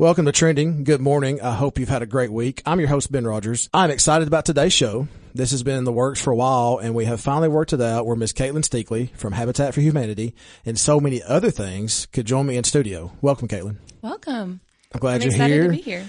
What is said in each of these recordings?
Welcome to Trending. Good morning. I hope you've had a great week. I'm your host, Ben Rogers. I'm excited about today's show. This has been in the works for a while, and we have finally worked it out where Miss Caitlin Steakley from Habitat for Humanity and so many other things could join me in studio. Welcome, Caitlin. Welcome. I'm glad you're excited here. To be here.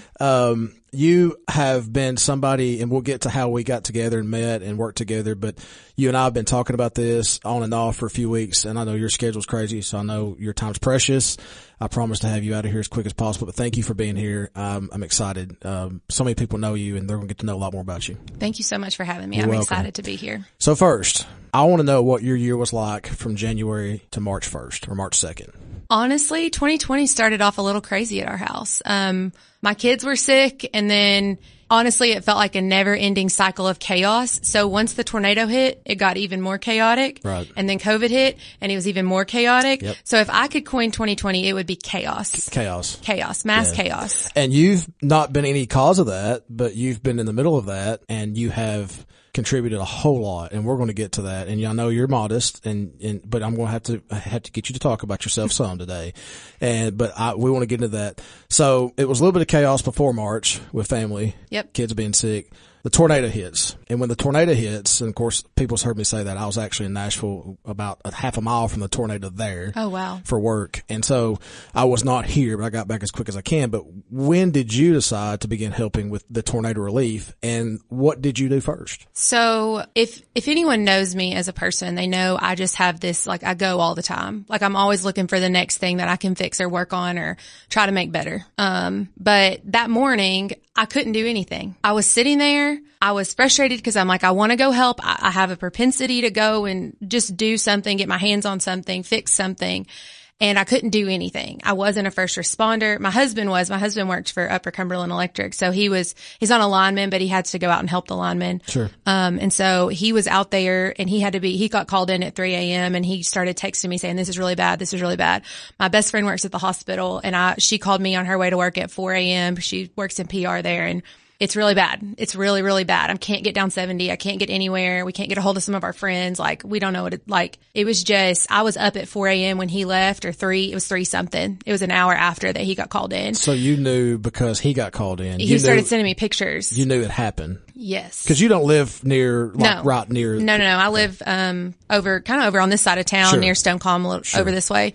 You have been somebody, and we'll get to how we got together and met and worked together, but you and I have been talking about this on and off for a few weeks, and I know your schedule's crazy, so I know your time's precious. I promise to have you out of here as quick as possible, but thank you for being here. I'm excited. So many people know you, and they're going to get to know a lot more about you. Thank you so much for having me. You're I'm welcome. excited to be here. So first, I want to know what your year was like from January to March 1st or March 2nd. Honestly, 2020 started off a little crazy at our house. My kids were sick, and then honestly, it felt like a never-ending cycle of chaos. So once the tornado hit, it got even more chaotic. Right. And then COVID hit, and it was even more chaotic. Yep. So if I could coin 2020, it would be chaos. Chaos. Mass chaos. And you've not been any cause of that, but you've been in the middle of that, and you have contributed a whole lot, and we're going to get to that. And I know you're modest, but I'm going to have to get you to talk about yourself some today. But we want to get into that. So it was a little bit of chaos before March with family. Yep. Kids being sick. The tornado hits. And when the tornado hits, and of course, people's heard me say that, I was actually in Nashville about a half a mile from the tornado there. Oh, wow. For work. And so I was not here, but I got back as quick as I can. But when did you decide to begin helping with the tornado relief, and what did you do first? So if anyone knows me as a person, they know I just have this, like, I go all the time. Like, I'm always looking for the next thing that I can fix or work on or try to make better. But that morning, I couldn't do anything. I was sitting there. I was frustrated because I'm like, I want to go help. I have a propensity to go and just do something, get my hands on something, fix something. And I couldn't do anything. I wasn't a first responder. My husband was. My husband worked for Upper Cumberland Electric. So he's not a lineman, but he had to go out and help the linemen. Sure. And so he was out there, and he got called in at 3 a.m. and he started texting me saying, this is really bad. This is really bad. My best friend works at the hospital, and she called me on her way to work at 4 a.m. She works in PR there, and it's really bad. It's really, really bad. I can't get down 70. I can't get anywhere. We can't get a hold of some of our friends. Like, we don't know what it was just, I was up at 4 a.m. when he left, or 3. It was 3 something. It was an hour after that he got called in. So you knew because he got called in. He started sending me pictures. You knew it happened. Yes. Because you don't live near, No. right near. No. I live, kind of over on this side of town, Sure. near Stonecomb, over this way.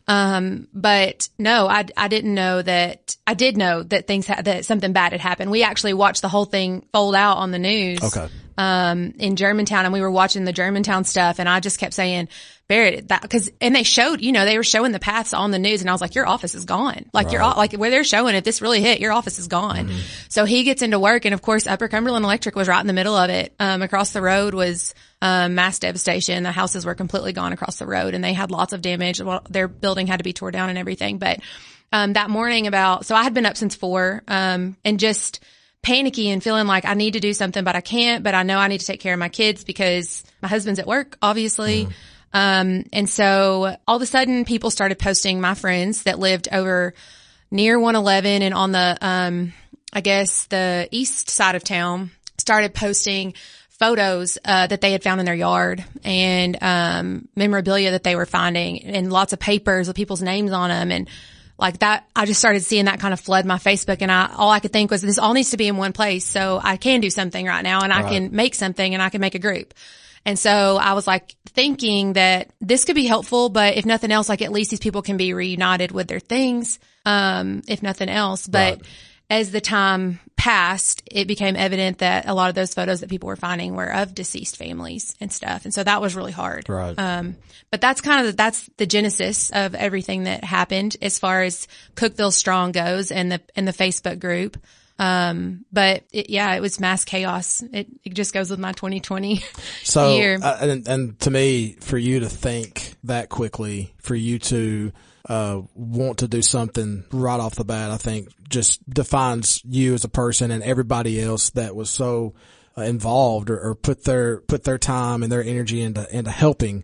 But no, I didn't know that. I did know that that something bad had happened. We actually watched the whole thing fold out on the news. Okay. In Germantown, and we were watching the Germantown stuff, and I just kept saying, Barrett, and they showed, they were showing the paths on the news, and I was like, your office is gone. Like, Right. where they're showing, if this really hit, your office is gone. Mm-hmm. So he gets into work, and of course, Upper Cumberland Electric was right in the middle of it. Across the road was, mass devastation. The houses were completely gone across the road, and they had lots of damage. Well, their building had to be tore down and everything. But, that morning so I had been up since 4, and just panicky and feeling like I need to do something, but I can't, but I know I need to take care of my kids because my husband's at work, obviously. And so all of a sudden people started posting, my friends that lived over near 111 and on the, I guess the east side of town, started posting photos, that they had found in their yard, and, memorabilia that they were finding, and lots of papers with people's names on them. And like that, I just started seeing that kind of flood my Facebook, and all I could think was, this all needs to be in one place. So I can do something right now, and I can make something, and I can make a group. And so I was like thinking that this could be helpful, but if nothing else, like at least these people can be reunited with their things, if nothing else. But as the time passed, it became evident that a lot of those photos that people were finding were of deceased families and stuff. And so that was really hard. Right. But that's that's the genesis of everything that happened as far as Cookeville Strong goes and the Facebook group. But it was mass chaos. It just goes with my 2020 year. And to me, for you to think that quickly, for you to want to do something right off the bat, I think just defines you as a person, and everybody else that was so involved or put their time and their energy into helping.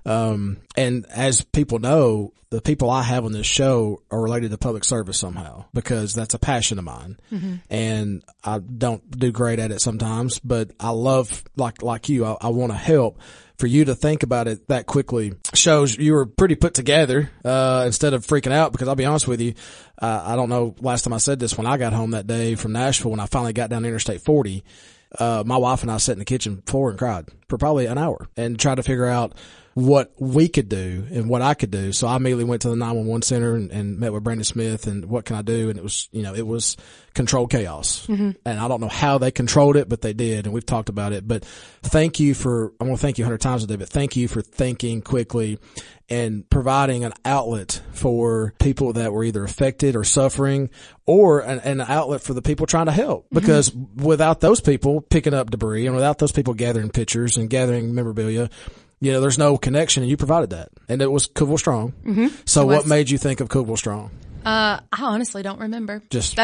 And as people know, the people I have on this show are related to public service somehow, because that's a passion of mine. And I don't do great at it sometimes, but I love, like you, I want to help. For you to think about it that quickly shows you were pretty put together, instead of freaking out, because I'll be honest with you, I don't know last time I said this, when I got home that day from Nashville, when I finally got down Interstate 40, my wife and I sat in the kitchen floor and cried for probably an hour and tried to figure out what we could do and what I could do. So I immediately went to the 911 center and met with Brandon Smith and what can I do? And it was, it was controlled chaos. And I don't know how they controlled it, but they did. And we've talked about it, but I'm going to thank you 100 times a day, but thank you for thinking quickly and providing an outlet for people that were either affected or suffering, or an outlet for the people trying to help. Because without those people picking up debris and without those people gathering pictures and gathering memorabilia, there's no connection, and you provided that. And it was Cookeville Strong. So what made you think of Cookeville Strong? I honestly don't remember.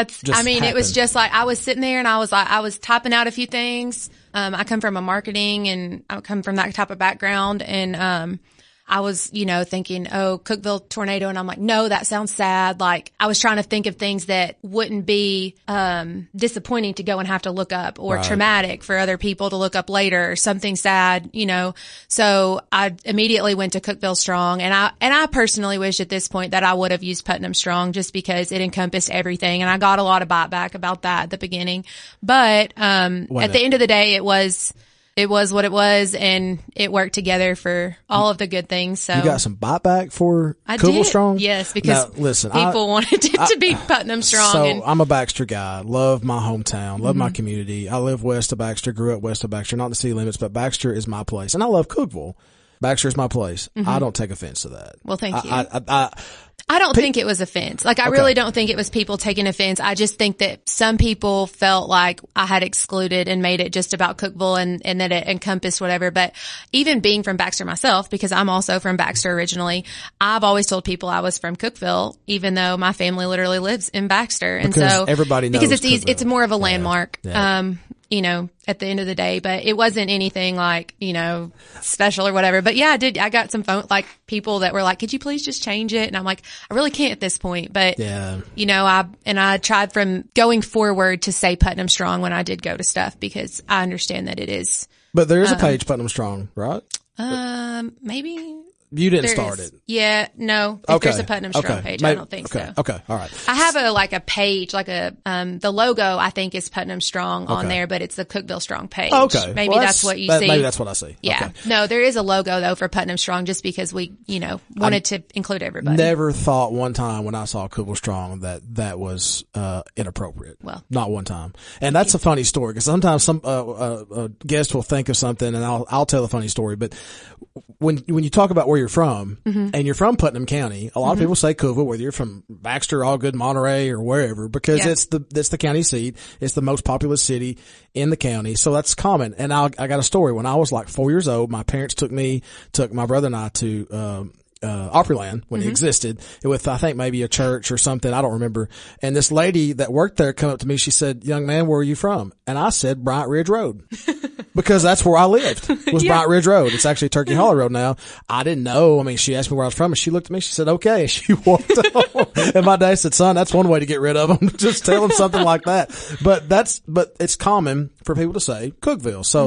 It was just like, I was sitting there and I was typing out a few things. I come from a marketing and I come from that type of background, and, I was, thinking, Cookeville tornado. And I'm like, no, that sounds sad. Like, I was trying to think of things that wouldn't be, disappointing to go and have to look up, or traumatic for other people to look up later, or something sad, So I immediately went to Cookeville Strong, and I personally wish at this point that I would have used Putnam Strong, just because it encompassed everything. And I got a lot of bite back about that at the beginning. But, at the end of the day, it was what it was, and it worked together for all of the good things. So you got some bite back for Cookeville Strong? Yes, because people wanted it to be Putnam Strong. So I'm a Baxter guy. Love my hometown. Love my community. I live west of Baxter. Grew up west of Baxter. Not in the city limits, but Baxter is my place. And I love Cookeville. Baxter is my place. I don't take offense to that. Well, thank you. I don't think it was offense. Like, I really don't think it was people taking offense. I just think that some people felt like I had excluded and made it just about Cookeville, and that it encompassed whatever. But even being from Baxter myself, because I'm also from Baxter originally, I've always told people I was from Cookeville, even though my family literally lives in Baxter. And so everybody knows, because it's easy, it's more of a landmark. At the end of the day, but it wasn't anything like, special or whatever. But yeah, I got some phone, like, people that were like, could you please just change it? And I'm like, I really can't at this point. But, I tried from going forward to say Putnam Strong when I did go to stuff, because I understand that it is. But there is a page, Putnam Strong, right? Maybe. You didn't start it. Yeah, no. If there's a Putnam Strong page, I don't think so. Okay, all right. I have a page, the logo I think is Putnam Strong on there, but it's the Cookeville Strong page. Okay. Maybe that's what you see. Maybe that's what I see. Yeah. Okay. No, there is a logo though for Putnam Strong, just because we, wanted to include everybody. Never thought one time when I saw Cookeville Strong that was, inappropriate. Well, not one time. And that's a funny story, because sometimes a guest will think of something and I'll tell a funny story, but when you talk about where you're from, and you're from Putnam County, a lot of people say Cookeville, whether you're from Baxter, Allgood, Monterey, or wherever, because it's the county seat. It's the most populous city in the county. So that's common. And I got a story. When I was like 4 years old, my parents took my brother and I to, Opryland when it existed, with I think maybe a church or something, I don't remember. And this lady that worked there come up to me, she said, "Young man, where are you from?" And I said, "Bryant Ridge Road." Because that's where I lived, was Bryant Ridge Road. It's actually Turkey Hollow Road now. I didn't know. I mean, she asked me where I was from, and she looked at me, she said, "Okay." And she walked on. And my dad said, "Son, that's one way to get rid of them. Just tell them something like that." But it's common for people to say Cookeville. So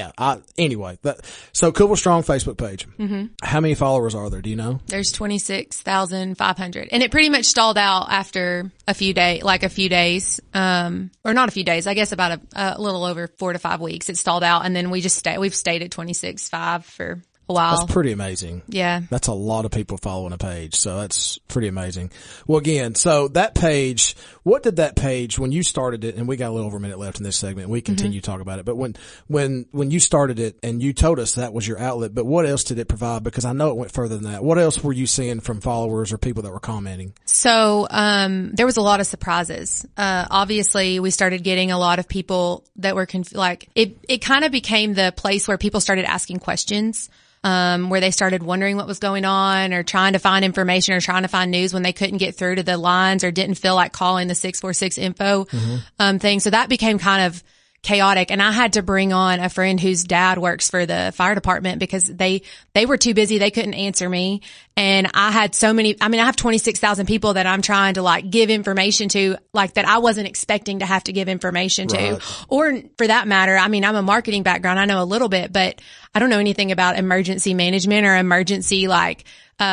so Cookeville Strong Facebook page. How many followers are there? Do you know? There's 26,500, and it pretty much stalled out after a few days, or not a few days, I guess about a little over 4 to 5 weeks. It stalled out, and then we've stayed at 26,500 for a while. That's pretty amazing. Yeah. That's a lot of people following a page. So that's pretty amazing. Well, again, so that page, what did that page, when you started it, and we got a little over a minute left in this segment, we continue to talk about it, but when you started it and you told us that was your outlet, but what else did it provide? Because I know it went further than that. What else were you seeing from followers or people that were commenting? So, there was a lot of surprises. Obviously we started getting a lot of people that were it kind of became the place where people started asking questions. Where they started wondering what was going on, or trying to find information, or trying to find news when they couldn't get through to the lines, or didn't feel like calling the 646 info, thing. So that became kind chaotic. And I had to bring on a friend whose dad works for the fire department because they were too busy. They couldn't answer me. And I had I have 26,000 people that I'm trying to like give information to, like that I wasn't expecting to have to give information to. Or for that matter, I mean, I'm a marketing background. I know a little bit, but I don't know anything about emergency management or emergency like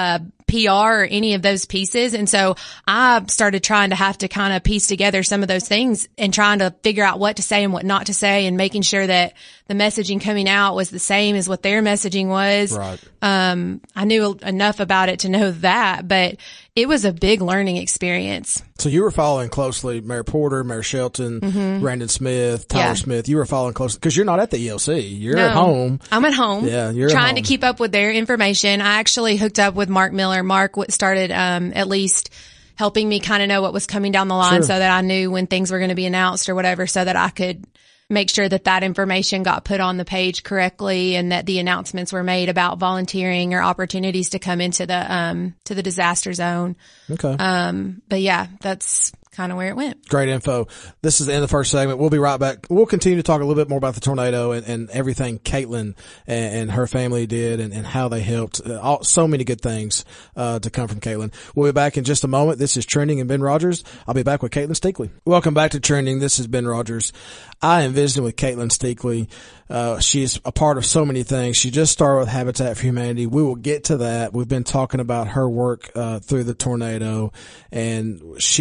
PR or any of those pieces. And so I started trying to have to kind of piece together some of those things and trying to figure out what to say and what not to say and making sure that the messaging coming out was the same as what their messaging was. Right. I knew enough about it to know that, but it was a big learning experience. So you were following closely Mayor Porter, Mayor Shelton, Brandon Smith, Tyler Smith. You were following closely because you're not at the ELC. You're at home. I'm at home. Yeah, you're trying at home. to keep up with their information. I actually hooked up with Mark Miller. Mark started at least helping me kind of know what was coming down the line so that I knew when things were going to be announced or whatever so that I could make sure that that information got put on the page correctly and that the announcements were made about volunteering or opportunities to come into the disaster zone. Okay. But yeah, that's kind of where it went. Great info. This is the end of the first segment. We'll be right back. We'll continue to talk a little bit more about the tornado and everything Caitlin and her family did and how they helped. So many good things to come from Caitlin. We'll be back in just a moment. This is Trending and Ben Rogers. I'll be back with Caitlin Steakley. Welcome back to Trending. This is Ben Rogers. I am visiting with Caitlin Steakley. She's a part of so many things. She just started with Habitat for Humanity. We will get to that. We've been talking about her work through the tornado, and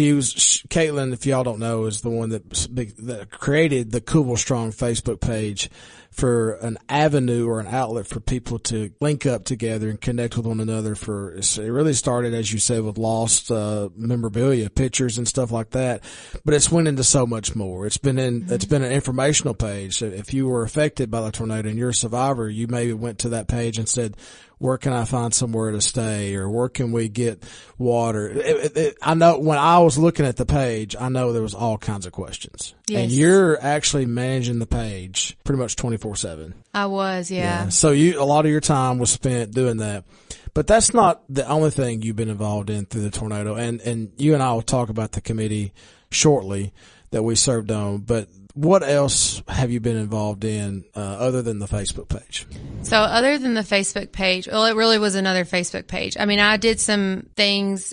Caitlin, if y'all don't know, is the one that created the Cool Strong Facebook page for an avenue or an outlet for people to link up together and connect with one another. It really started, as you said, with lost memorabilia, pictures and stuff like that, but it's went into so much more. It's been an informational page. If you were affected by the tornado and you're a survivor, you maybe went to that page and said, where can I find somewhere to stay, or where can we get water? I know when I was looking at the page, I know there was all kinds of questions. Yes. And you're actually managing the page pretty much 24/7. I was, yeah. So a lot of your time was spent doing that. But that's not the only thing you've been involved in through the tornado. And you and I will talk about the committee shortly that we served on. But what else have you been involved in other than the Facebook page? So other than the Facebook page, well, it really was another Facebook page. I mean, I did some things,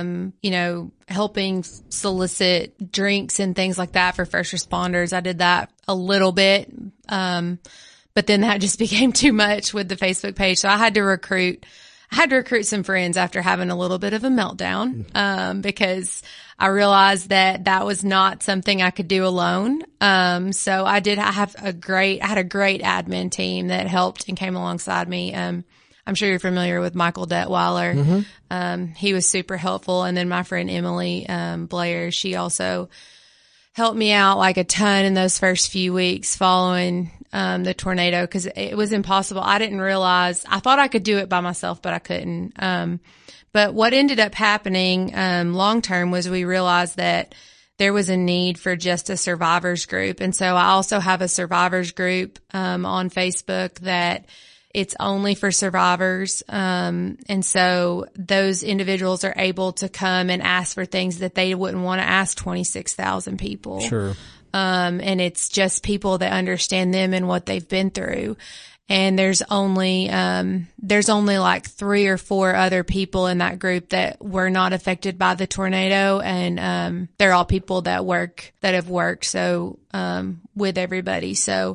helping solicit drinks and things like that for first responders. I did that a little bit. But then that just became too much with the Facebook page. So I had to recruit some friends after having a little bit of a meltdown, because I realized that was not something I could do alone. So I had a great admin team that helped and came alongside me. I'm sure you're familiar with Michael Detweiler. Mm-hmm. He was super helpful. And then my friend Emily, Blair, she also helped me out like a ton in those first few weeks following the tornado, because it was impossible. I didn't realize, I thought I could do it by myself, but I couldn't. But what ended up happening long term was we realized that there was a need for just a survivors group. And so I also have a survivors group on Facebook that it's only for survivors. And so those individuals are able to come and ask for things that they wouldn't want to ask 26,000 people. Sure. And it's just people that understand them and what they've been through. And there's only like 3 or 4 other people in that group that were not affected by the tornado. And, they're all people that have worked. So, with everybody. So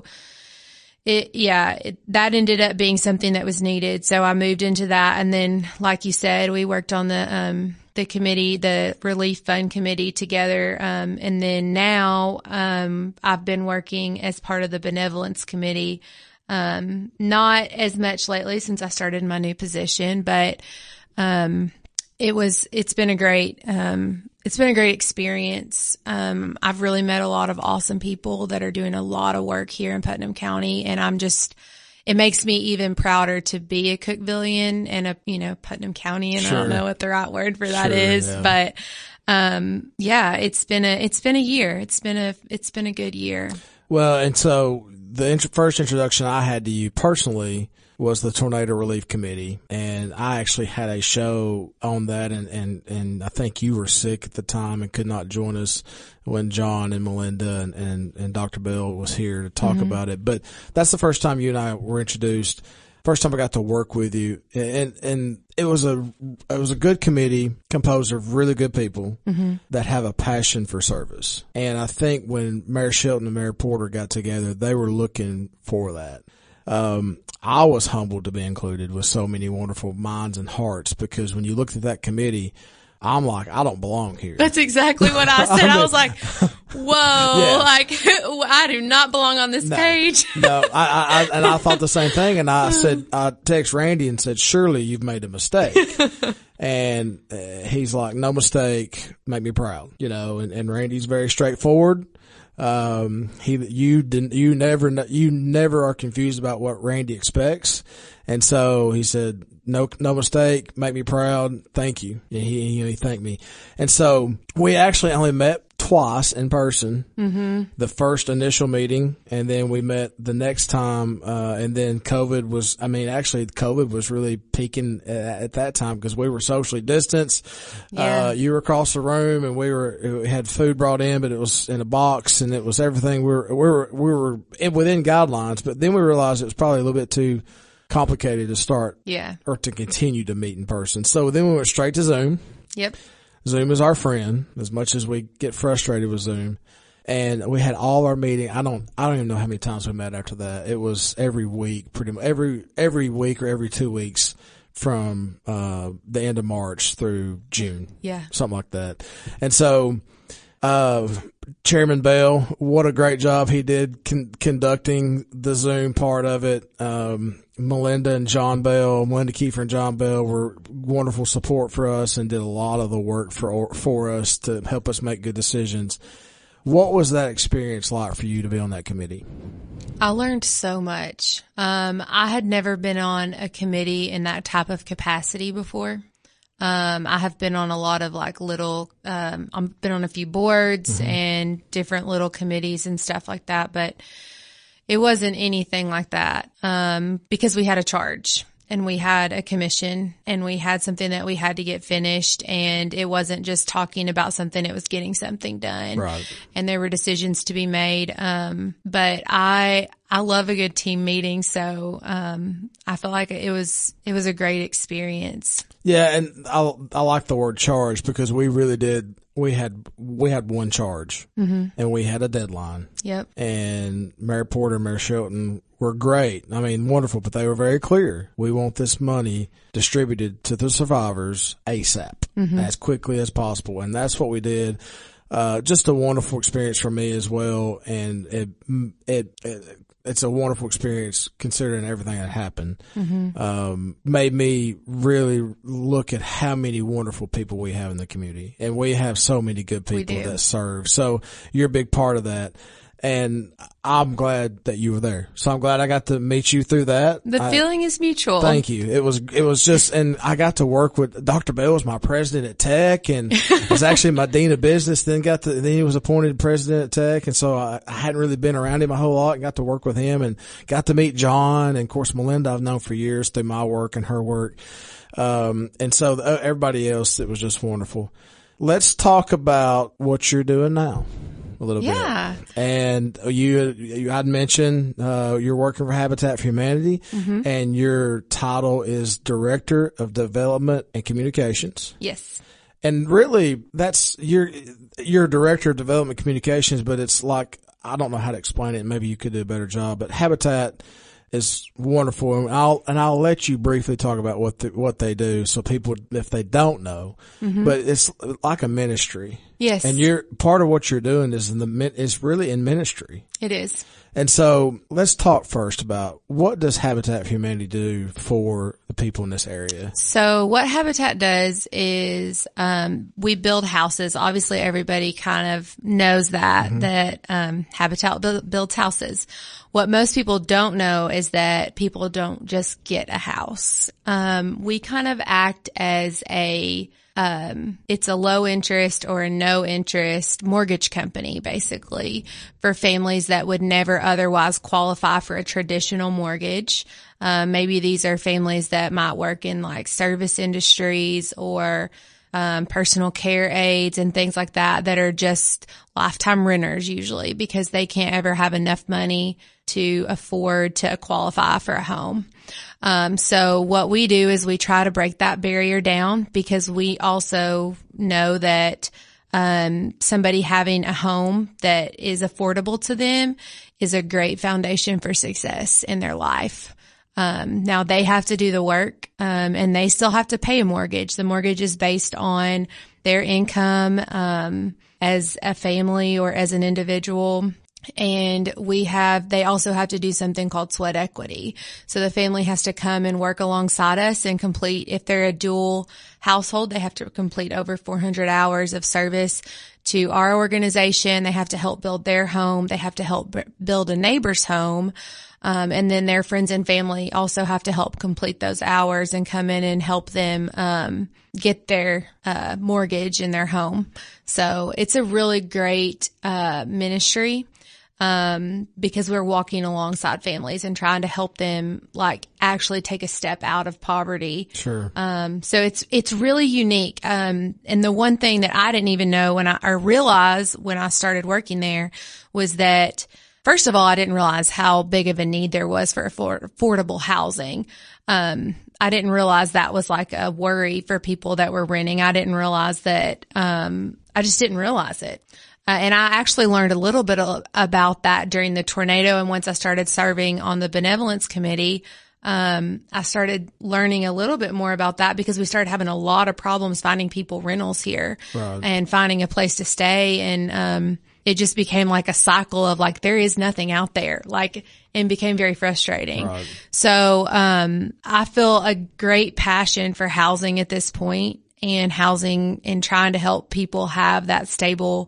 that ended up being something that was needed. So I moved into that. And then, like you said, we worked on the committee, the relief fund committee together. And then now, I've been working as part of the benevolence committee. Not as much lately since I started my new position, but, it's been a great experience. I've really met a lot of awesome people that are doing a lot of work here in Putnam County, and it makes me even prouder to be a Cookvillian and a Putnam County, and sure. I don't know what the right word for that is, yeah. But, it's been a year. It's been a good year. Well, and so the first introduction I had to you personally was the Tornado Relief Committee. And I actually had a show on that, and I think you were sick at the time and could not join us when John and Melinda and Dr. Bell was here to talk about it. But that's the first time you and I were introduced. First time I got to work with you, and it was a good committee composed of really good people that have a passion for service. And I think when Mayor Shelton and Mayor Porter got together, they were looking for that. I was humbled to be included with so many wonderful minds and hearts, because when you looked at that committee, I'm like, I don't belong here. That's exactly what I said. I was like, whoa, like I do not belong on this page. No, I thought the same thing. And I text Randy and said, surely you've made a mistake. And he's like, no mistake. Make me proud, and Randy's very straightforward. You never are confused about what Randy expects. And so he said, no mistake, make me proud, thank you. And he thanked me. And so we actually only met twice in person. The first initial meeting, and then we met the next time, and then COVID was really peaking at that time, because we were socially distanced. Yeah. You were across the room, and we had food brought in, but it was in a box, and it was everything. We were within guidelines, but then we realized it was probably a little bit too complicated to start or to continue to meet in person. So then we went straight to Zoom. Yep. Zoom is our friend, as much as we get frustrated with Zoom. And we had all our meeting. I don't even know how many times we met after that. It was every week, pretty much every week or every 2 weeks from the end of March through June. Yeah. Something like that. And so Chairman Bell, what a great job he did conducting the Zoom part of it. Melinda Kiefer and John Bell were wonderful support for us and did a lot of the work for us to help us make good decisions. What was that experience like for you to be on that committee? I learned so much. I had never been on a committee in that type of capacity before. I have been on a lot of I've been on a few boards and different little committees and stuff like that, but it wasn't anything like that, because we had a charge and we had a commission and we had something that we had to get finished, and it wasn't just talking about something, it was getting something done. Right. And there were decisions to be made. But I love a good team meeting. So, I feel like it was a great experience. Yeah. And I like the word charge, because we really did. We had one charge and we had a deadline. Yep. And Mayor Porter and Mayor Shelton were great. I mean, wonderful, but they were very clear. We want this money distributed to the survivors ASAP, as quickly as possible. And that's what we did. Just a wonderful experience for me as well. And it's a wonderful experience considering everything that happened. Made me really look at how many wonderful people we have in the community. And we have so many good people that serve. So you're a big part of that. And I'm glad that you were there. So I'm glad I got to meet you through that. The feeling is mutual. Thank you. It was just, and I got to work with Dr. Bell was my president at Tech, and was actually my dean of business. Then he was appointed president at Tech. And so I hadn't really been around him a whole lot, and got to work with him and got to meet John. And of course, Melinda I've known for years through my work and her work. And so everybody else, it was just wonderful. Let's talk about what you're doing now. A little bit. And I'd mentioned, you're working for Habitat for Humanity, and your title is Director of Development and Communications. Yes. And really, you're Director of Development Communications, but it's like, I don't know how to explain it. Maybe you could do a better job, but Habitat is wonderful. And I'll let you briefly talk about what they do, so people, if they don't know, but it's like a ministry. Yes. And part of what you're doing is really in ministry. It is. And so let's talk first about, what does Habitat for Humanity do for the people in this area? So what Habitat does is, we build houses. Obviously everybody kind of knows that Habitat builds houses. What most people don't know is that people don't just get a house. We kind of act as a It's a low interest or a no interest mortgage company, basically, for families that would never otherwise qualify for a traditional mortgage. Maybe these are families that might work in like service industries or personal care aides and things like that are just lifetime renters usually because they can't ever have enough money to afford to qualify for a home. So what we do is we try to break that barrier down because we also know that somebody having a home that is affordable to them is a great foundation for success in their life. Now they have to do the work, and they still have to pay a mortgage. The mortgage is based on their income, as a family or as an individual. And they also have to do something called sweat equity. So the family has to come and work alongside us and complete, if they're a dual household, they have to complete over 400 hours of service to our organization. They have to help build their home. They have to help build a neighbor's home. And then their friends and family also have to help complete those hours and come in and help them, get their, mortgage in their home. So it's a really great, ministry. Because we're walking alongside families and trying to help them like actually take a step out of poverty. Sure. So it's really unique. And the one thing that I didn't even know I realized when I started working there was that, first of all, I didn't realize how big of a need there was for affordable housing. I didn't realize that was like a worry for people that were renting. I didn't realize that, I just didn't realize it. And I actually learned a little bit about that during the tornado. And once I started serving on the benevolence committee, I started learning a little bit more about that because we started having a lot of problems finding people rentals here and finding a place to stay. And, it just became like a cycle of like, there is nothing out there, and became very frustrating. Right. So, I feel a great passion for housing at this point and housing and trying to help people have that stable,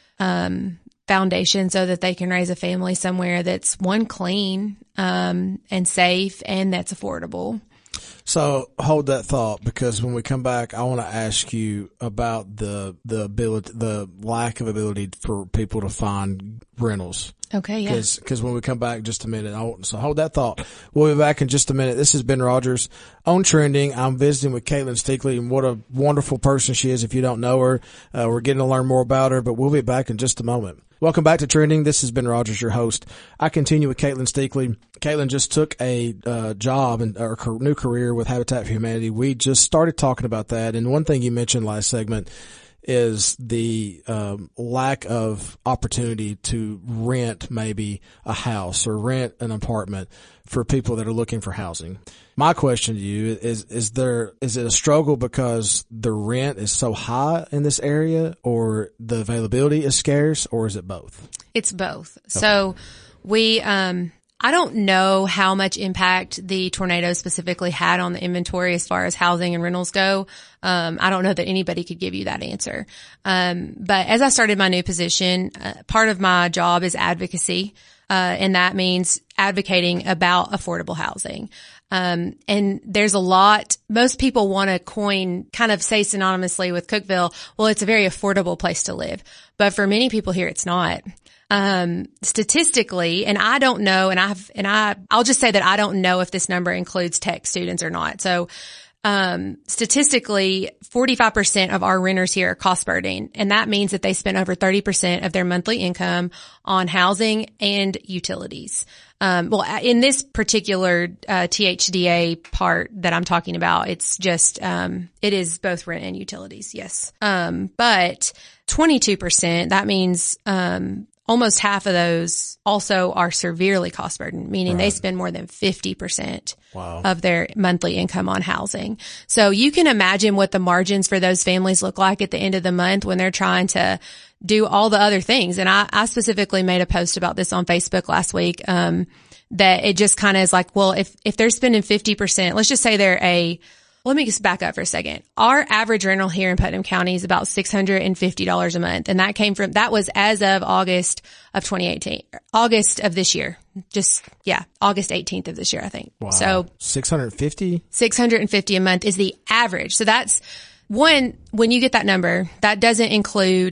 foundation so that they can raise a family somewhere that's clean, and safe and that's affordable. So hold that thought, because when we come back, I want to ask you about the lack of ability for people to find rentals. Okay. Yeah. Cause when we come back in just a minute, so hold that thought. We'll be back in just a minute. This is Ben Rogers on Trending. I'm visiting with Caitlin Steakley, and what a wonderful person she is. If you don't know her, we're getting to learn more about her, but we'll be back in just a moment. Welcome back to Trending. This is Ben Rogers, your host. I continue with Caitlin Steakley. Caitlin just took a job and or new career with Habitat for Humanity. We just started talking about that, and one thing you mentioned last segment is the lack of opportunity to rent maybe a house or rent an apartment for people that are looking for housing. My question to you is it a struggle because the rent is so high in this area, or the availability is scarce, or is it both? It's both. Okay. So we, I don't know how much impact the tornado specifically had on the inventory as far as housing and rentals go. I don't know that anybody could give you that answer. But as I started my new position, part of my job is advocacy. And that means advocating about affordable housing. And there's a lot, most people want to kind of say synonymously with Cookeville, well, it's a very affordable place to live. But for many people here, it's not. Statistically, and I don't know, I'll just say that I don't know if this number includes tech students or not. So, statistically, 45% of our renters here are cost burdened, and that means that they spend over 30% of their monthly income on housing and utilities. Well, in this particular, THDA part that I'm talking about, it's just, it is both rent and utilities. Yes. But 22%, that means, almost half of those also are severely cost burdened, meaning they spend more than 50% of their monthly income on housing. So you can imagine what the margins for those families look like at the end of the month when they're trying to do all the other things. And I specifically made a post about this on Facebook last week, that it just kind of is like, well, if they're spending 50%, let's just say let me just back up for a second. Our average rental here in Putnam County is about $650 a month. And that was as of August of 2018, August of this year. August 18th of this year, I think. Wow. So $650 a month is the average. So one, when you get that number, that doesn't include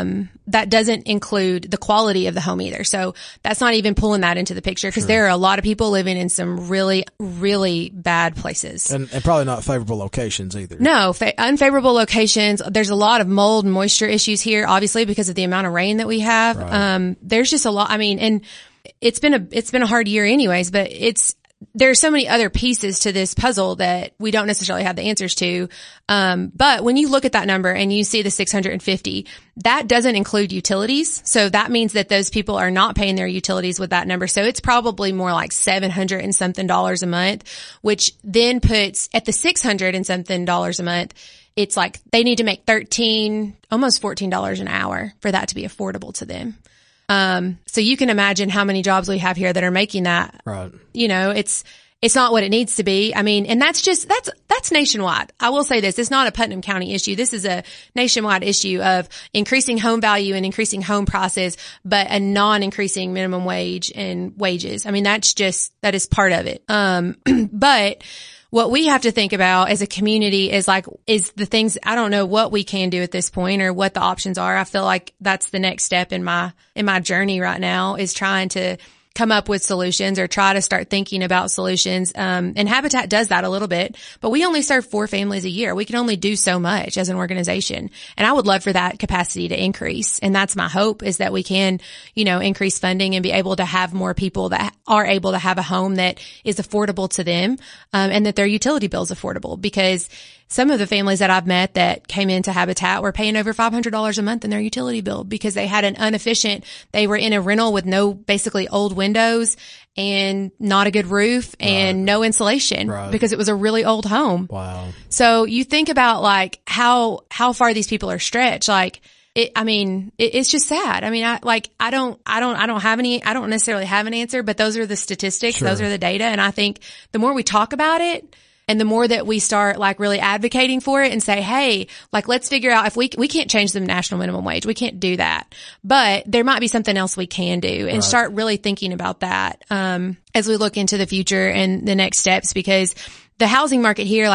the quality of the home either. So that's not even pulling that into the picture, because there are a lot of people living in some really, really bad places. And probably not favorable locations either. No, unfavorable locations. There's a lot of mold and moisture issues here, obviously, because of the amount of rain that we have. Right. There's just a lot. I mean, and it's been a hard year anyways, but there's so many other pieces to this puzzle that we don't necessarily have the answers to. But when you look at that number and you see the 650, that doesn't include utilities. So that means that those people are not paying their utilities with that number. So it's probably more like $700 and something a month, which then puts at the $600 and something a month. It's like they need to make almost $14 an hour for that to be affordable to them. So you can imagine how many jobs we have here that are making that. Right. You know, it's not what it needs to be. I mean, and that's nationwide. I will say this. It's not a Putnam County issue. This is a nationwide issue of increasing home value and increasing home prices, but a non-increasing minimum wage and wages. I mean, that is part of it. But what we have to think about as a community is the things, I don't know what we can do at this point or what the options are. I feel like that's the next step in my journey right now, is trying to come up with solutions or try to start thinking about solutions. And Habitat does that a little bit, but we only serve 4 families a year. We can only do so much as an organization. And I would love for that capacity to increase. And that's my hope, is that we can, increase funding and be able to have more people that are able to have a home that is affordable to them, and that their utility bill is affordable, because some of the families that I've met that came into Habitat were paying over $500 a month in their utility bill because they had they were in a rental with basically old windows and not a good roof and no insulation because it was a really old home. Wow. So you think about how far these people are stretched. It's just sad. I mean, I don't necessarily have an answer, but those are the statistics. Sure. Those are the data. And I think the more we talk about it, and the more that we start really advocating for it and say, hey, let's figure out if we can't change the national minimum wage. We can't do that, but there might be something else we can do, and start really thinking about that, as we look into the future and the next steps, because the housing market here,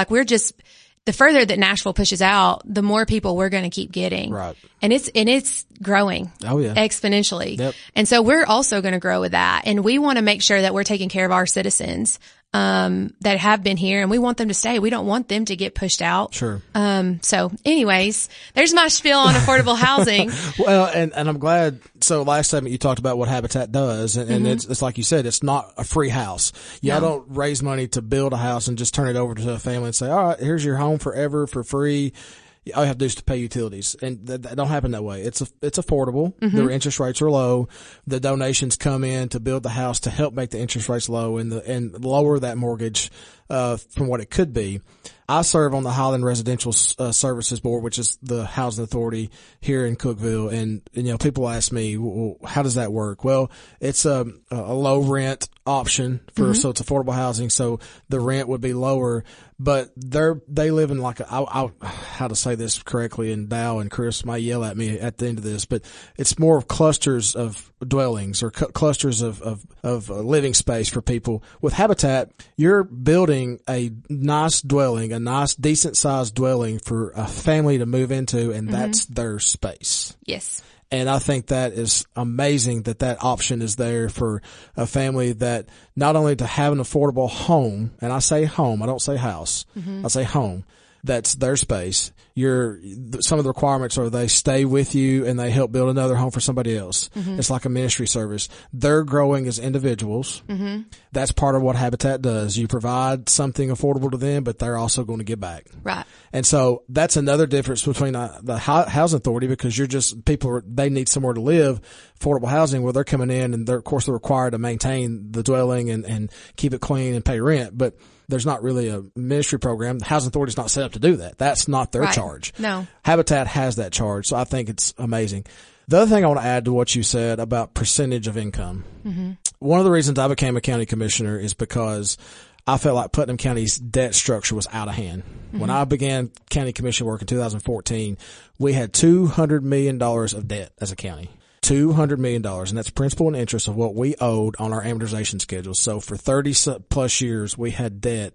the further that Nashville pushes out, the more people we're going to keep getting. Right. And it's growing. Oh yeah. Exponentially. Yep. And so we're also going to grow with that. And we want to make sure that we're taking care of our citizens, that have been here, and we want them to stay. We don't want them to get pushed out. Sure. So anyways, there's my spiel on affordable housing. Well, and I'm glad. So last time you talked about what Habitat does, and it's like you said, it's not a free house. I don't raise money to build a house and just turn it over to a family and say, all right, here's your home forever for free. All you have to do is to pay utilities, and that don't happen that way. It's affordable. Their interest rates are low. The donations come in to build the house to help make the interest rates low and lower that mortgage from what it could be. I serve on the Highland Residential Services Board, which is the housing authority here in Cookeville. And people ask me, well, how does that work? Well, it's a low rent option so it's affordable housing. So the rent would be lower, but they live in how to say this correctly, and Dow and Chris might yell at me at the end of this, but it's more of clusters of dwellings or clusters of living space for people. With Habitat, you're building a nice dwelling, a nice decent sized dwelling for a family to move into, and that's their space. Yes. And I think that is amazing that option is there for a family, that not only to have an affordable home, and I say home, I don't say house, I say home, that's their space. Some of the requirements are they stay with you and they help build another home for somebody else. It's like a ministry service. They're growing as individuals. That's part of what Habitat does. You provide something affordable to them, but they're also going to give back. Right. And so that's another difference between the housing authority, because they need somewhere to live, affordable housing, where they're coming in and they're required to maintain the dwelling and keep it clean and pay rent. But there's not really a ministry program. The housing authority is not set up to do that. That's not their charge. No. Habitat has that charge. So I think it's amazing. The other thing I want to add to what you said about percentage of income. One of the reasons I became a county commissioner is because I felt like Putnam County's debt structure was out of hand. When I began county commission work in 2014, we had $200 million of debt as a county. $200 million, and that's principal and interest of what we owed on our amortization schedule. So for 30 plus years, we had debt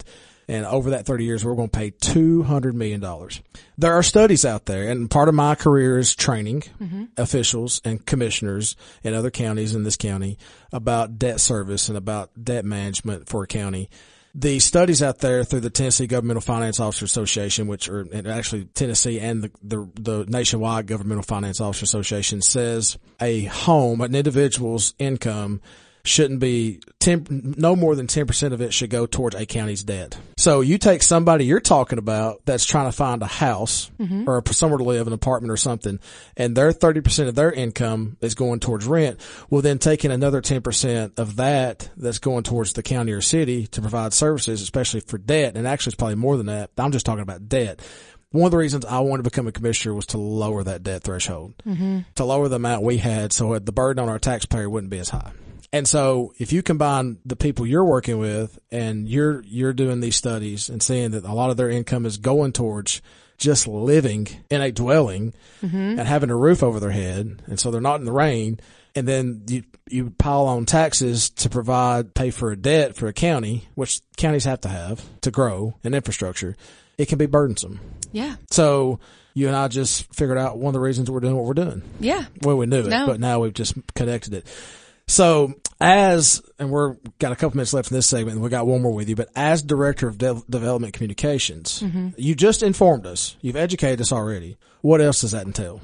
And over that 30 years, we're going to pay $200 million. There are studies out there, and part of my career is training officials and commissioners in other counties in this county about debt service and about debt management for a county. The studies out there through the Tennessee Governmental Finance Officer Association, which are actually Tennessee and the nationwide Governmental Finance Officer Association, says a home, an individual's income shouldn't be no more than 10% of it should go towards a county's debt. So you take somebody you're talking about that's trying to find a house or somewhere to live, an apartment or something, and their 30% of their income is going towards rent. Well, then taking another 10% of that's going towards the county or city to provide services, especially for debt. And actually it's probably more than that. I'm just talking about debt. One of the reasons I wanted to become a commissioner was to lower that debt threshold, to lower the amount we had so the burden on our taxpayer wouldn't be as high. And so if you combine the people you're working with and you're doing these studies and seeing that a lot of their income is going towards just living in a dwelling and having a roof over their head, and so they're not in the rain, and then you pile on taxes to pay for a debt for a county, which counties have to grow, and infrastructure, it can be burdensome. Yeah. So you and I just figured out one of the reasons we're doing what we're doing. Yeah. Well, we knew it, but now we've just connected it. So and we're got a couple minutes left in this segment, and we got one more with you, but as Director of Development Communications, you just informed us, you've educated us already. What else does that entail?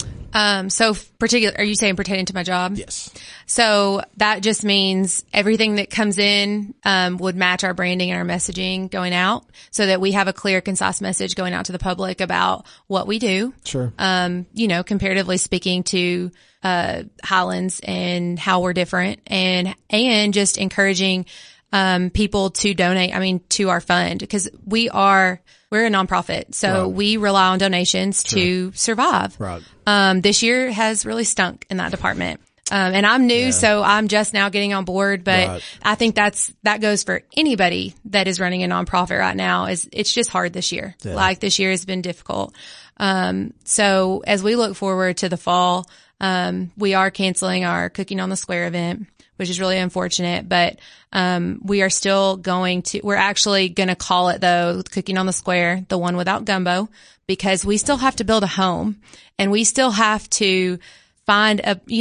So are you saying pertaining to my job? Yes. So that just means everything that comes in, would match our branding and our messaging going out so that we have a clear, concise message going out to the public about what we do. Sure. Comparatively speaking to, Highlands and how we're different and just encouraging, people to donate, to our fund because we're a nonprofit. So we rely on donations to survive. Right. This year has really stunk in that department. And I'm new, so I'm just now getting on board, but I think that goes for anybody that is running a nonprofit right now it's just hard this year. Yeah. Like this year has been difficult. So as we look forward to the fall, we are canceling our Cooking on the Square event, which is really unfortunate, but, we are still we're actually going to call it though, Cooking on the Square, the one without gumbo, because we still have to build a home and we still have to find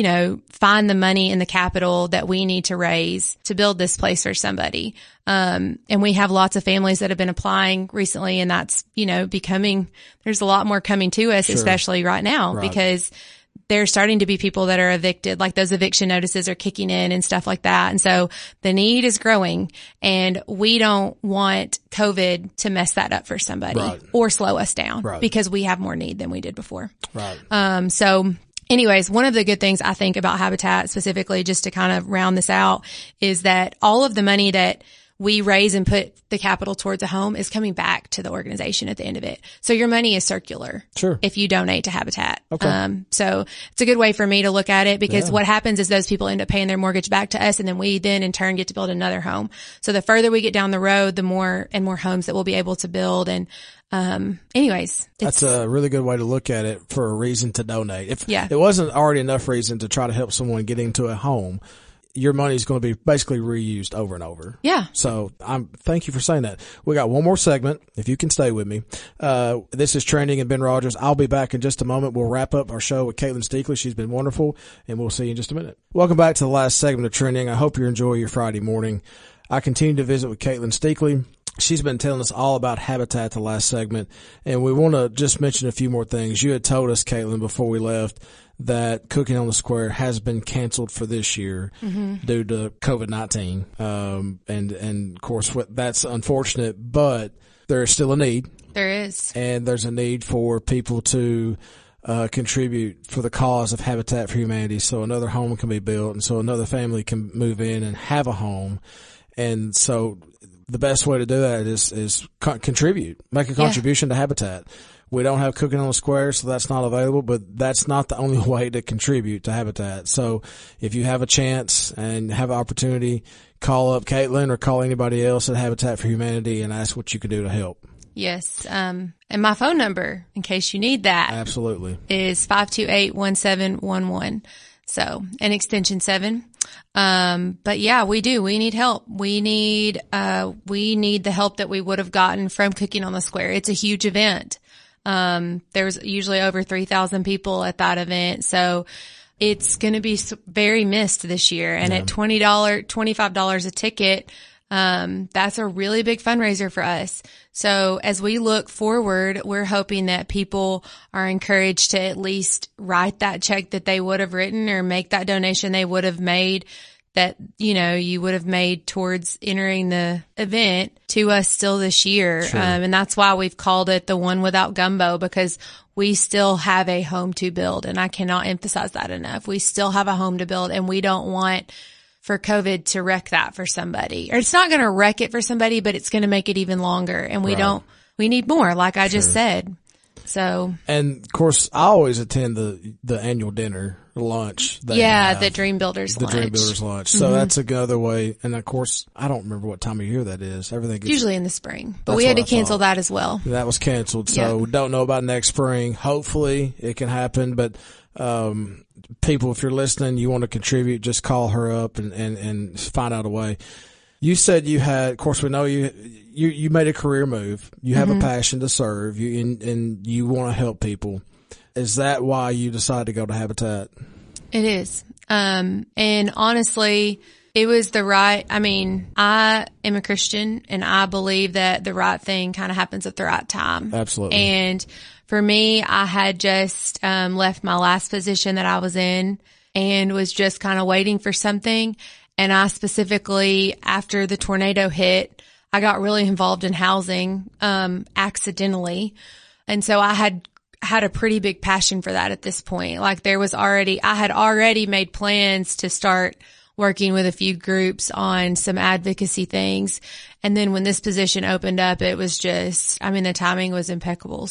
the money in the capital that we need to raise to build this place for somebody. And we have lots of families that have been applying recently and that's, there's a lot more coming to us, especially right now because there's starting to be people that are evicted, like those eviction notices are kicking in and stuff like that. And so the need is growing and we don't want COVID to mess that up for somebody or slow us down because we have more need than we did before. Right. So anyways, one of the good things I think about Habitat specifically, just to kind of round this out, is that all of the money that we raise and put the capital towards a home is coming back to the organization at the end of it. So your money is circular. Sure. If you donate to Habitat. Okay. So it's a good way for me to look at it because what happens is those people end up paying their mortgage back to us and then we then in turn get to build another home. So the further we get down the road, the more and more homes that we'll be able to build. And, anyways, that's a really good way to look at it for a reason to donate. If it wasn't already enough reason to try to help someone get into a home, your money is going to be basically reused over and over. Yeah. So thank you for saying that. We got one more segment, if you can stay with me. This is Trending and Ben Rogers. I'll be back in just a moment. We'll wrap up our show with Caitlin Steakley. She's been wonderful, and we'll see you in just a minute. Welcome back to the last segment of Trending. I hope you enjoy your Friday morning. I continue to visit with Caitlin Steakley. She's been telling us all about Habitat the last segment, and we want to just mention a few more things. You had told us, Caitlin, before we left, that Cooking on the Square has been canceled for this year due to COVID-19. And of course, that's unfortunate, but there is still a need. There is. And there's a need for people to contribute for the cause of Habitat for Humanity so another home can be built and so another family can move in and have a home. And so the best way to do that is contribute, make a contribution to Habitat. We don't have Cooking on the Square, so that's not available, but that's not the only way to contribute to Habitat. So if you have a chance and have an opportunity, call up Caitlin or call anybody else at Habitat for Humanity and ask what you can do to help. Yes. And my phone number, in case you need that. Absolutely. Is 528-1711. So, and extension 7. But yeah, we do. We need help. We need the help that we would have gotten from Cooking on the Square. It's a huge event. There's usually over 3,000 people at that event. So it's going to be very missed this year. And at $25 a ticket, that's a really big fundraiser for us. So as we look forward, we're hoping that people are encouraged to at least write that check that they would have written or make that donation they would have made that, you would have made towards entering the event to us still this year. Sure. And that's why we've called it the One Without Gumbo, because we still have a home to build. And I cannot emphasize that enough. We still have a home to build, and we don't want for COVID to wreck that for somebody. Or it's not going to wreck it for somebody, but it's going to make it even longer. And we need more, like I just said. So. And of course, I always attend the annual dinner, lunch. The Dream Builders lunch. The Dream Builders lunch. So that's another way. And of course, I don't remember what time of year that is. Everything gets, usually in the spring, but we had to cancel that as well. That was canceled. So we don't know about next spring. Hopefully it can happen, but, people, if you're listening, you want to contribute, just call her up and find out a way. You said you had, of course, we know you made a career move. You have a passion to serve, and you want to help people. Is that why you decided to go to Habitat? It is. And honestly, it was I am a Christian, and I believe that the right thing kind of happens at the right time. Absolutely. And for me, I had just left my last position that I was in and was just kind of waiting for something. And I specifically, after the tornado hit, I got really involved in housing accidentally. And so I had a pretty big passion for that at this point. Like I had already made plans to start working with a few groups on some advocacy things. And then when this position opened up, it was just, the timing was impeccable.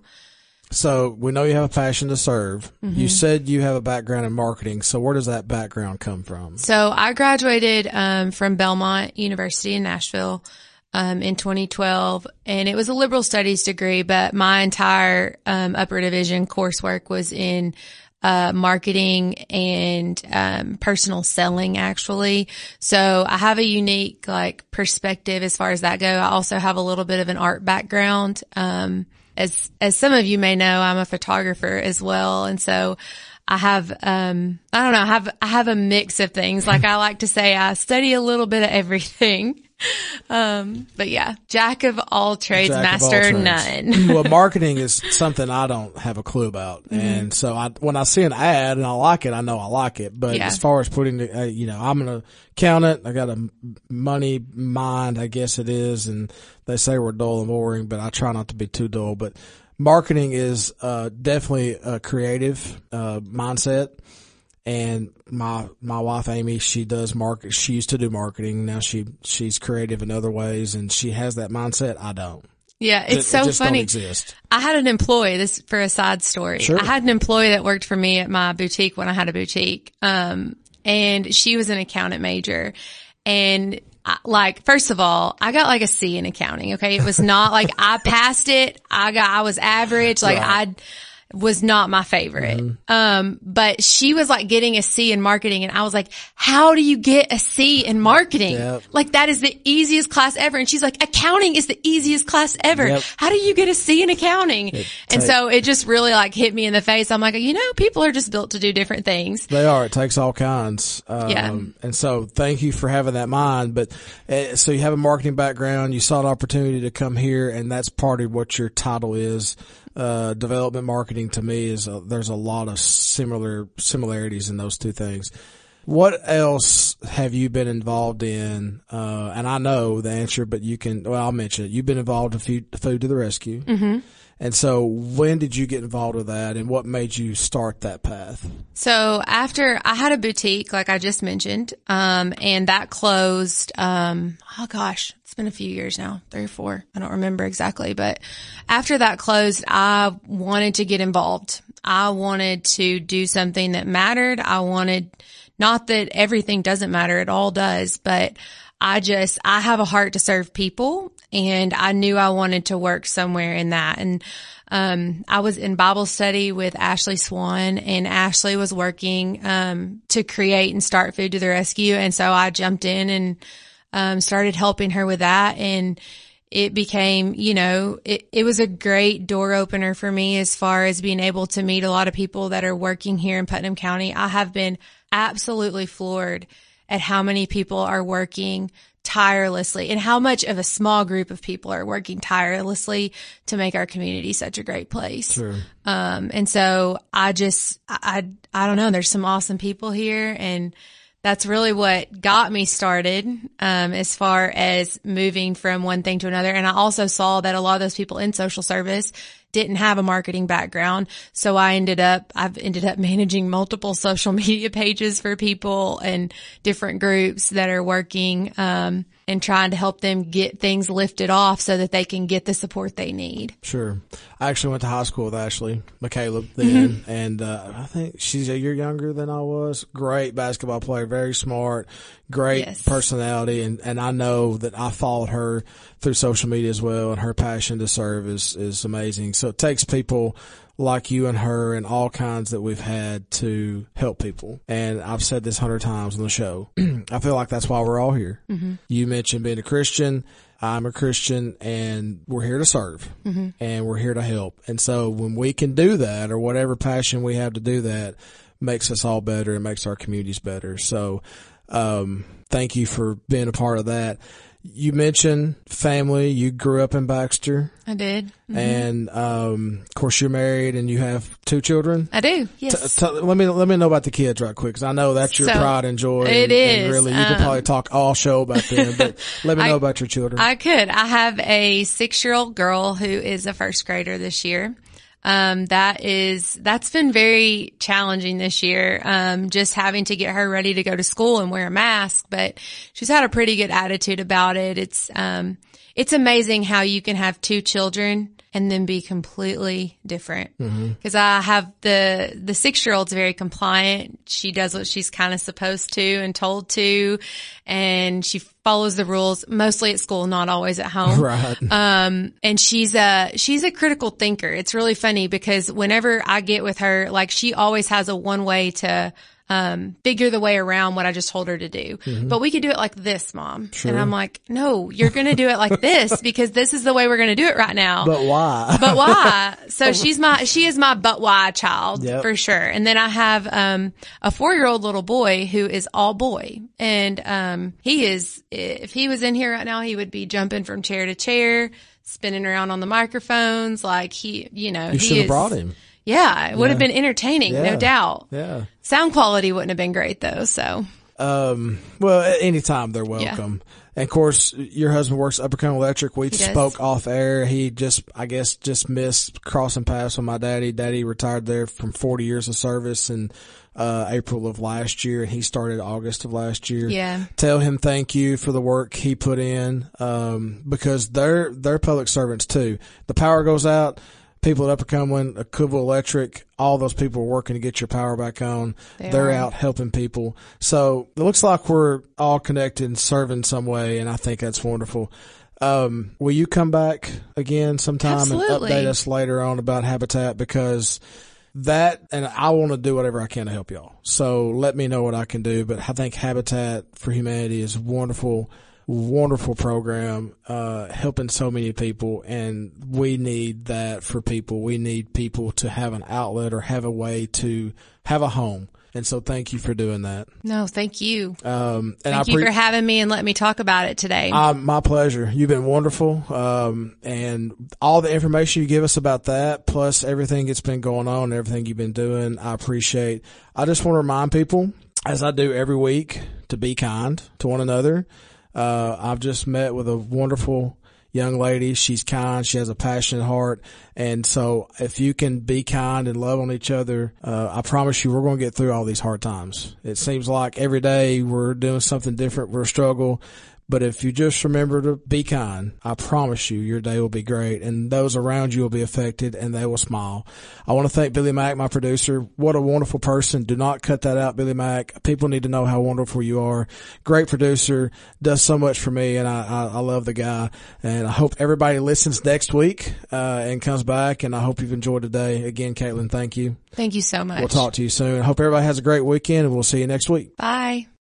So we know you have a passion to serve. You said you have a background in marketing. So where does that background come from? So I graduated from Belmont University in Nashville in 2012, and it was a liberal studies degree, but my entire upper division coursework was in marketing and personal selling, actually. So I have a unique perspective as far as that go. I also have a little bit of an art background. As some of you may know, I'm a photographer as well. And so I have, I have a mix of things. Like I like to say, I study a little bit of everything. But yeah, jack of all trades, master of none. Well, marketing is something I don't have a clue about. And so when I see an ad and I like it, I know I like it. But as far as putting I'm an accountant. I got a money mind, I guess it is. And they say we're dull and boring, but I try not to be too dull. But marketing is, definitely a creative, mindset. And my wife, Amy, she does she used to do marketing. Now she's creative in other ways, and she has that mindset. I don't. Yeah. It's so funny. Don't exist. I had an employee, this for a side story. Sure. I had an employee that worked for me at my boutique when I had a boutique. And she was an accountant major, and first of all, I got a C in accounting. Okay. It was not I passed it. I was average. Right. Was not my favorite. But she was getting a C in marketing, and I was like, how do you get a C in marketing? Yep. That is the easiest class ever. And she's like, accounting is the easiest class ever. Yep. How do you get a C in accounting? So it just really hit me in the face. I'm like, people are just built to do different things. They are. It takes all kinds. Yeah. And so thank you for having that mind. But so you have a marketing background. You saw an opportunity to come here, and that's part of what your title is. Development marketing to me is there's a lot of similarities in those two things. What else have you been involved in? And I know the answer, but I'll mention it. You've been involved in Food to the Rescue. Mm-hmm. And so when did you get involved with that, and what made you start that path? So after I had a boutique, like I just mentioned, and that closed, it's been a few years now, 3 or 4. I don't remember exactly, but after that closed, I wanted to get involved. I wanted to do something that mattered. Not that everything doesn't matter, it all does, but I have a heart to serve people, and I knew I wanted to work somewhere in that. And I was in Bible study with Ashley Swan, and Ashley was working to create and start Food to the Rescue. And so I jumped in and started helping her with that. And it became, it was a great door opener for me as far as being able to meet a lot of people that are working here in Putnam County. I have been absolutely floored at how many people are working tirelessly and how much of a small group of people are working tirelessly to make our community such a great place. Sure. And so I don't know, there's some awesome people here, and that's really what got me started, as far as moving from one thing to another. And I also saw that a lot of those people in social service didn't have a marketing background. So I've ended up managing multiple social media pages for people and different groups that are working, and trying to help them get things lifted off so that they can get the support they need. Sure. I actually went to high school with Ashley McCaleb then, and I think she's a year younger than I was. Great basketball player, very smart, great personality, and I know that I followed her through social media as well, and her passion to serve is amazing. So it takes people like you and her and all kinds that we've had to help people. And I've said this 100 times on the show. I feel like that's why we're all here. Mm-hmm. You mentioned being a Christian. I'm a Christian, and we're here to serve, and we're here to help. And so when we can do that, or whatever passion we have to do that, makes us all better and makes our communities better. So thank you for being a part of that. You mentioned family. You grew up in Baxter. I did. Mm-hmm. And, of course you're married and you have 2 children. I do. Yes. Let me know about the kids right quick, because I know that's your pride and joy. It is. And really, you could probably talk all show about them, but let me know about your children. I could. I have a 6-year-old girl who is a first grader this year. That's been very challenging this year. Just having to get her ready to go to school and wear a mask, but she's had a pretty good attitude about it. It's amazing how you can have 2 children and then be completely different. Cause I have the 6-year-old's very compliant. She does what she's kind of supposed to and told to, and she follows the rules mostly at school, not always at home. Right. And she's a critical thinker. It's really funny because whenever I get with her, like, she always has a one way to figure the way around what I just told her to do. But we could do it like this, Mom. Sure. And I'm like, no, you're going to do it like this because this is the way we're going to do it right now. But why? But why? So she is my but why child for sure. And then I have, a 4-year-old little boy who is all boy. And, if he was in here right now, he would be jumping from chair to chair, spinning around on the microphones. Like you should have brought him. Yeah, it would have been entertaining, no doubt. Yeah. Sound quality wouldn't have been great though, so. Well, anytime they're welcome. Yeah. And of course, your husband works at Upper County Electric. We spoke off air. He just missed crossing paths with my daddy. Daddy retired there from 40 years of service in April of last year, and he started August of last year. Yeah. Tell him thank you for the work he put in, because they're public servants too. The power goes out. People at Upper Cumberland, Cookeville Electric, all those people are working to get your power back on. They're out helping people. So it looks like we're all connected and serving some way, and I think that's wonderful. Will you come back again sometime Absolutely. And update us later on about Habitat? Because and I want to do whatever I can to help y'all. So let me know what I can do. But I think Habitat for Humanity is wonderful program, helping so many people, and we need that for people. We need people to have an outlet or have a way to have a home. And so thank you for doing that. No, thank you. Thank you for having me and letting me talk about it today. My pleasure. You've been wonderful. And all the information you give us about that, plus everything that's been going on, everything you've been doing, I appreciate. I just want to remind people, as I do every week, to be kind to one another. I've just met with a wonderful young lady. She's kind. She has a passionate heart. And so if you can be kind and love on each other, I promise you we're going to get through all these hard times. It seems like every day we're doing something different. We're a struggle, But if you just remember to be kind, I promise you your day will be great, and those around you will be affected and they will smile. I want to thank Billy Mack, my producer. What a wonderful person. Do not cut that out, Billy Mack. People need to know how wonderful you are. Great producer, does so much for me, and I love the guy. And I hope everybody listens next week and comes back, and I hope you've enjoyed today. Again, Caitlin, thank you. Thank you so much. We'll talk to you soon. I hope everybody has a great weekend, and we'll see you next week. Bye.